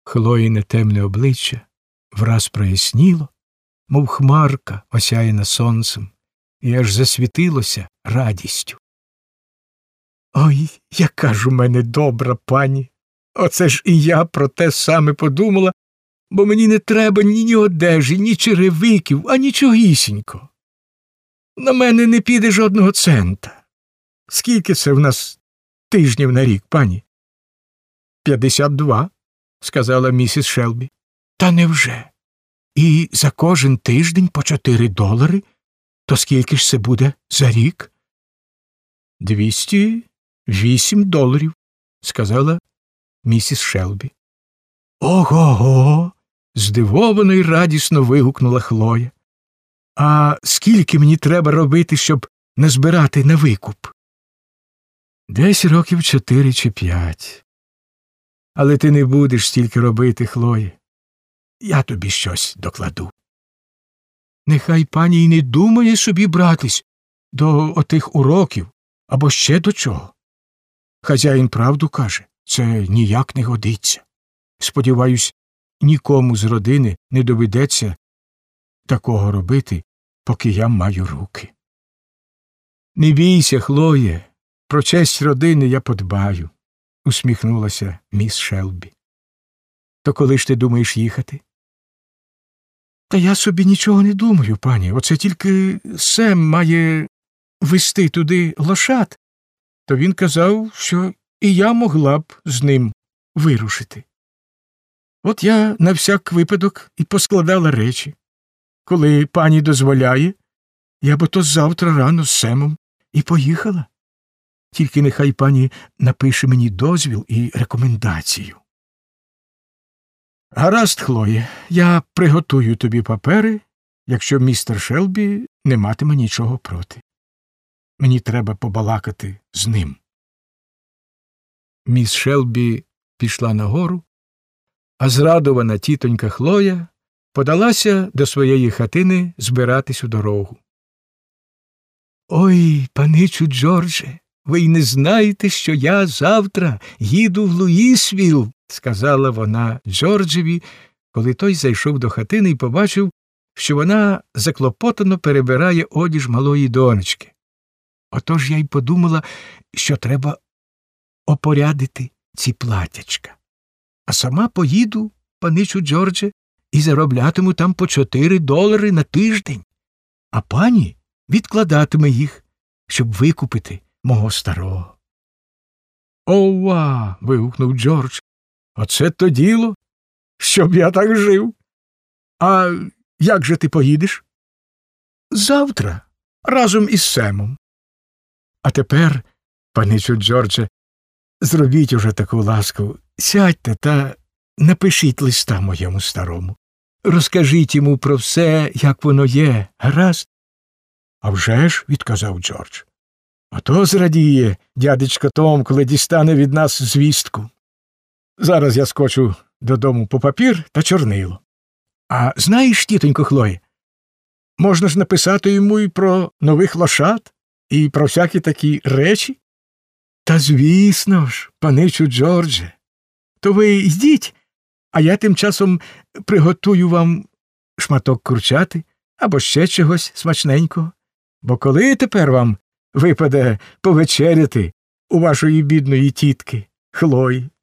Хлоїне темне обличчя враз проясніло, мов хмарка, осяяна сонцем, і аж засвітилося радістю. «Ой, яка ж у мене добра пані! Оце ж і я про те саме подумала, бо мені не треба ні одежі, ні черевиків, а нічогісінько. На мене не піде жодного цента. Скільки це в нас тижнів на рік, пані?» 52, сказала місіс Шелбі. Та невже? І за кожен тиждень по $4? То скільки ж це буде за рік? $208, сказала місіс Шелбі. Ого-го! Здивовано й радісно вигукнула Хлоя. А скільки мені треба робити, щоб назбирати на викуп? Десь років 4 чи 5. Але ти не будеш стільки робити, Хлоє. Я тобі щось докладу. Нехай пані й не думає собі братись до отих уроків або ще до чого. Хазяїн правду каже, це ніяк не годиться. Сподіваюсь, нікому з родини не доведеться такого робити, поки я маю руки. Не бійся, Хлоє, про честь родини я подбаю, усміхнулася міс Шелбі. То коли ж ти думаєш їхати? Та я собі нічого не думаю, пані. Оце тільки Сем має вести туди лошад. То він казав, що і я могла б з ним вирушити. От я на всяк випадок і поскладала речі. Коли пані дозволяє, я б ото завтра рано з Семом і поїхала. Тільки нехай пані напише мені дозвіл і рекомендацію. Гаразд, Хлоє, я приготую тобі папери, якщо містер Шелбі не матиме нічого проти. Мені треба побалакати з ним. Міс Шелбі пішла нагору, а зрадована тітонька Хлоя подалася до своєї хатини збиратись у дорогу. «Ой, паничу Джордже, ви й не знаєте, що я завтра їду в Луїсвіл», – сказала вона Джорджеві, коли той зайшов до хатини і побачив, що вона заклопотано перебирає одіж малої донечки. Отож я й подумала, що треба опорядити ці платячка. А сама поїду, паничу Джордже, і зароблятиму там по $4 на тиждень, а пані відкладатиме їх, щоб викупити мого старого. «Ова!» – вигукнув Джордж. «Оце то діло, щоб я так жив. А як же ти поїдеш?» «Завтра, разом із Семом». «А тепер, паничу Джордже, зробіть уже таку ласку, сядьте та напишіть листа моєму старому. Розкажіть йому про все, як воно є, гаразд?» «А вже ж», – відказав Джордж. «А то зрадіє дядечко Том, коли дістане від нас звістку. Зараз я скочу додому по папір та чорнило. А знаєш, тітонько Хлоє, можна ж написати йому і про нових лошад, і про всякі такі речі?» «Та звісно ж, паничу Джордже. То ви йдіть, а я тим часом приготую вам шматок курчати або ще чогось смачненького. Бо коли тепер вам випаде повечеряти у вашої бідної тітки Хлої?»